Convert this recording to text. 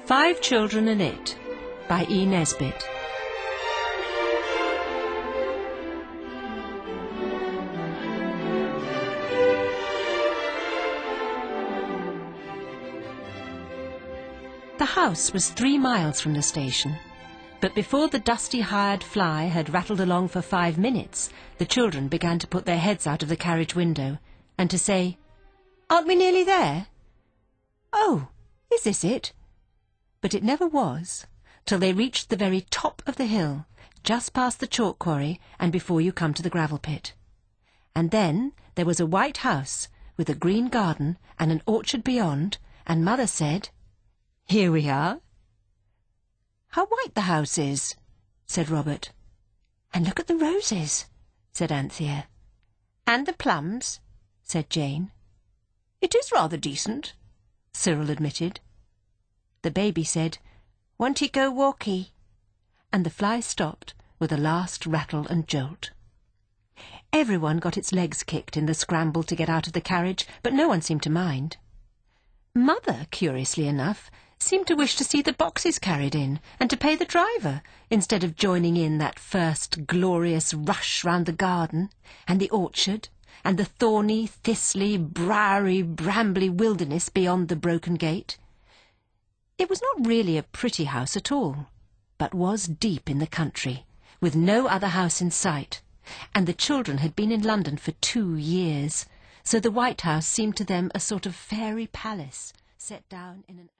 Five Children and It by E. Nesbit. The house was 3 miles from the station, but before the dusty hired fly had rattled along for 5 minutes, the children began to put their heads out of the carriage window and to say, "Aren't we nearly there? Oh, is this it?" But it never was, till they reached the very top of the hill, just past the chalk quarry and before you come to the gravel pit. And then there was a white house with a green garden and an orchard beyond, and Mother said, "Here we are." "How white the house is," said Robert. "And look at the roses," said Anthea. "And the plums," said Jane. "It is rather decent," Cyril admitted. The baby said, "Won't he go walkie?" And the fly stopped with a last rattle and jolt. Everyone got its legs kicked in the scramble to get out of the carriage, but no one seemed to mind. Mother, curiously enough, seemed to wish to see the boxes carried in and to pay the driver, instead of joining in that first glorious rush round the garden and the orchard and the thorny, thistly, briary, brambly wilderness beyond the broken gate. It was not really a pretty house at all, but was deep in the country, with no other house in sight, and the children had been in London for 2 years, so the White House seemed to them a sort of fairy palace set down in an